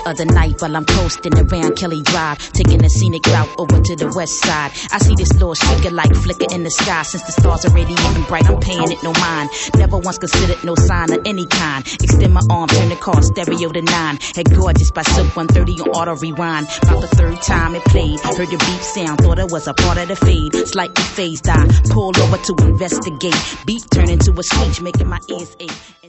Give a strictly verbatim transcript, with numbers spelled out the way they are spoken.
other night while I'm coasting around Kelly Drive, taking a scenic route over to the west side. I see this little streaker light flicker in the sky. Since the stars are radiating bright, I'm paying it no mind. Never once considered no sign of any kind. Extend my arm, turn the car stereo to nine. Had Gorgeous by Silk one thirty on auto rewind. About the third time it played, heard the beep sound, thought it was a part of the fade. Slightly phased, I pulled over to investigate. Beat turned into a screech, making my ears ache.